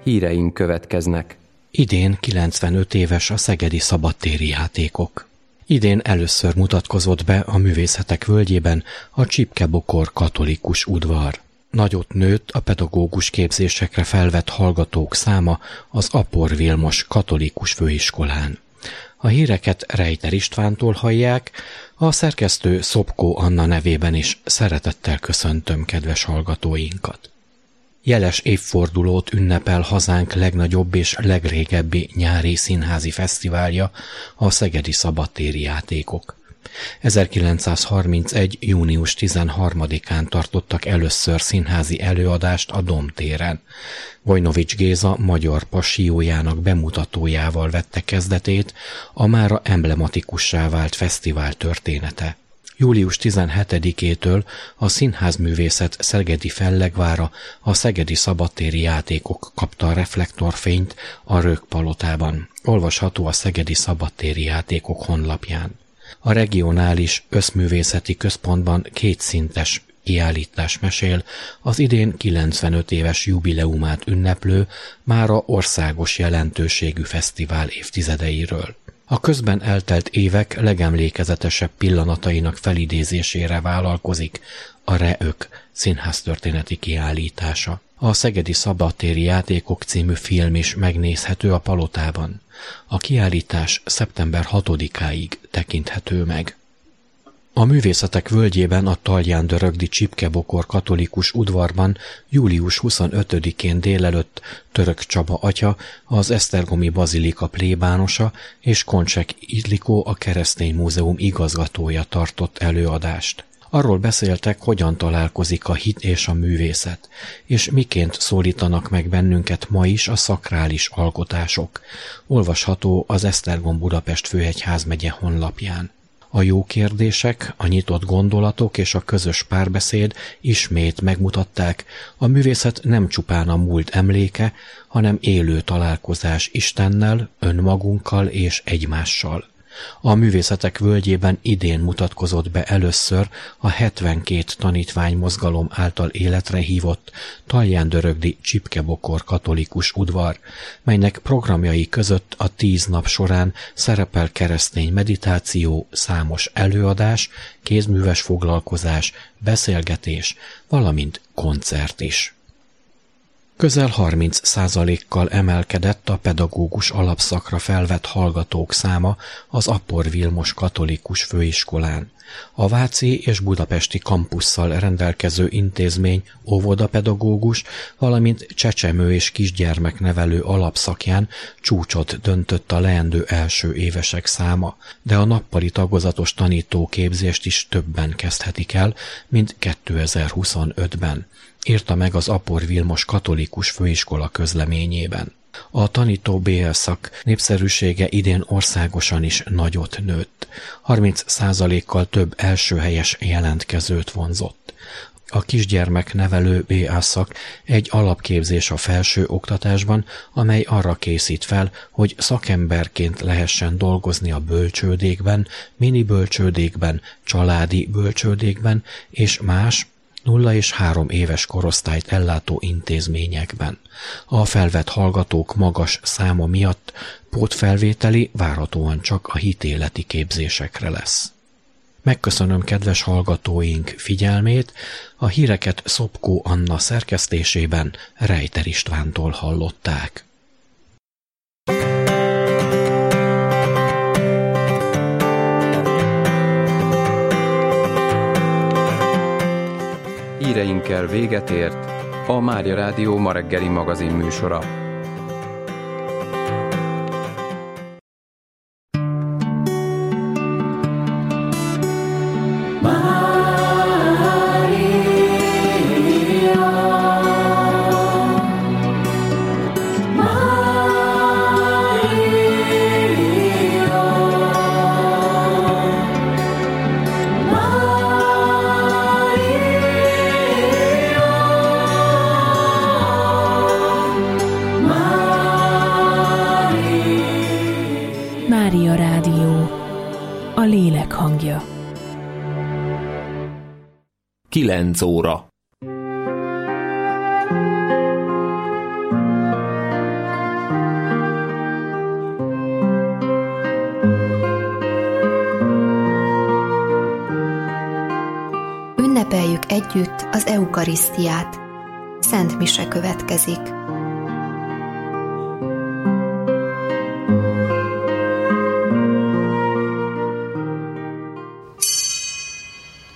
Híreink következnek. Idén 95 éves a szegedi szabadtéri játékok. Idén először mutatkozott be a Művészetek Völgyében a Csipke-Bokor katolikus udvar. Nagyot nőtt a pedagógus képzésekre felvett hallgatók száma az Apor Vilmos katolikus főiskolán. A híreket Rejter Istvántól hallják, a szerkesztő Szopkó Anna nevében is szeretettel köszöntöm kedves hallgatóinkat. Jeles évfordulót ünnepel hazánk legnagyobb és legrégebbi nyári színházi fesztiválja, a Szegedi Szabadtéri Játékok. 1931. június 13-án tartottak először színházi előadást a Domtéren. Vojnovics Géza magyar passiójának bemutatójával vette kezdetét a mára emblematikussá vált fesztivál története. Július 17-től a színházművészet szegedi fellegvára, a Szegedi Szabadtéri Játékok kapta a reflektorfényt a Rögpalotában. Olvasható a Szegedi Szabadtéri Játékok honlapján. A regionális összművészeti központban kétszintes kiállítás mesél az idén 95 éves jubileumát ünneplő, mára országos jelentőségű fesztivál évtizedeiről. A közben eltelt évek legemlékezetesebb pillanatainak felidézésére vállalkozik a Reök színháztörténeti kiállítása. A Szegedi Szabadtéri Játékok című film is megnézhető a Palotában. A kiállítás szeptember 6-áig tekinthető meg. A Művészetek Völgyében a Talgyán-Dörögdi Csipke-Bokor katolikus udvarban július 25-én délelőtt Török Csaba atya, az Esztergomi Bazilika plébánosa és Koncsek Illikó, a Keresztény Múzeum igazgatója tartott előadást. Arról beszéltek, hogyan találkozik a hit és a művészet, és miként szólítanak meg bennünket ma is a szakrális alkotások. Olvasható az Esztergom-Budapest főegyházmegye honlapján. A jó kérdések, a nyitott gondolatok és a közös párbeszéd ismét megmutatták, a művészet nem csupán a múlt emléke, hanem élő találkozás Istennel, önmagunkkal és egymással. A Művészetek Völgyében idén mutatkozott be először a 72 tanítvány mozgalom által életre hívott Talgyán-Dörögdi Csipke-Bokor katolikus udvar, melynek programjai között a 10 nap során szerepel keresztény meditáció, számos előadás, kézműves foglalkozás, beszélgetés, valamint koncert is. Közel 30%-kal emelkedett a pedagógus alapszakra felvett hallgatók száma az Apor Vilmos katolikus főiskolán. A váci és budapesti kampusszal rendelkező intézmény óvodapedagógus, valamint csecsemő és kisgyermeknevelő alapszakján csúcsot döntött a leendő első évesek száma, de a nappali tagozatos tanítóképzést is többen kezdhetik el, mint 2025-ben. Írta meg az Apor Vilmos katolikus főiskola közleményében. A tanító BL szak népszerűsége idén országosan is nagyot nőtt. 30%-kal több elsőhelyes jelentkezőt vonzott. A kisgyermeknevelő BA szak egy alapképzés a felső oktatásban, amely arra készít fel, hogy szakemberként lehessen dolgozni a bölcsődékben, mini bölcsődékben, családi bölcsődékben és más 0 és 3 éves korosztályt ellátó intézményekben. A felvett hallgatók magas száma miatt pótfelvételi várhatóan csak a hitéleti képzésekre lesz. Megköszönöm kedves hallgatóink figyelmét, a híreket Szopkó Anna szerkesztésében Rejter Istvántól hallották. Híreinkkel véget ért a Mária Rádió ma reggeli magazin műsora. Mária Rádió, a lélek hangja. 9 óra. ünnepeljük együtt az eukarisztiát. Szent mise következik.